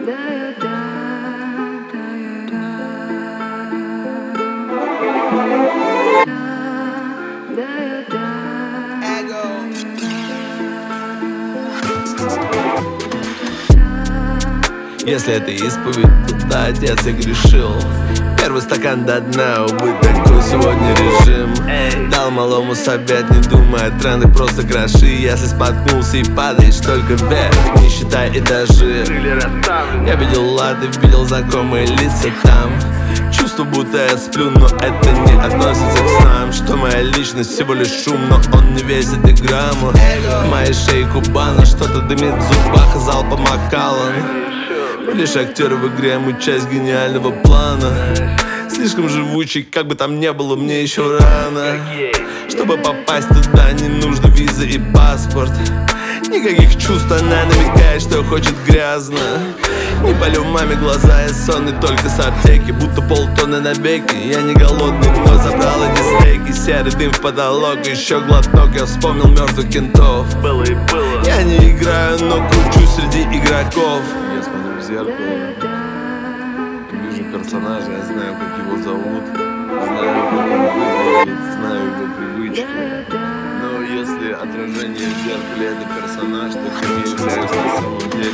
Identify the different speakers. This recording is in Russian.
Speaker 1: Если это исповедь, то да, отец, я грешил. Первый стакан до дна, увы, такой сегодня режим. Дал малому совет, не думай о трендах, просто кроши. Если споткнулся и падаешь только вверх, не считай этажи. Я видел лады, видел знакомые лица там. Чувство, будто я сплю, но это не относится к снам. Что моя личность всего лишь шум, но он не весит и грамма. В моей шее кубана, что-то дымит в зубах, и залпом Макаллан. Лишь актер в игре, мы часть гениального плана. Слишком живучий, как бы там ни было, мне еще рано. Чтобы попасть туда, не нужно виза и паспорт. Никаких чувств, она намекает, что хочет грязно. Не болю маме глаза, я сонный только с аптеки. Будто полтонны на беке. Я не голодный, но забрал эти стейки. Серый дым в потолок, еще глоток. Я вспомнил мертвых кентов. Я не играю, но кручусь среди игроков.
Speaker 2: Я смотрю в зеркало, вижу персонажа, я знаю, как его зовут, знаю, как он выглядит, знаю его привычки. Но если отражение в зеркале — это персонаж, то кем я являюсь на самом деле?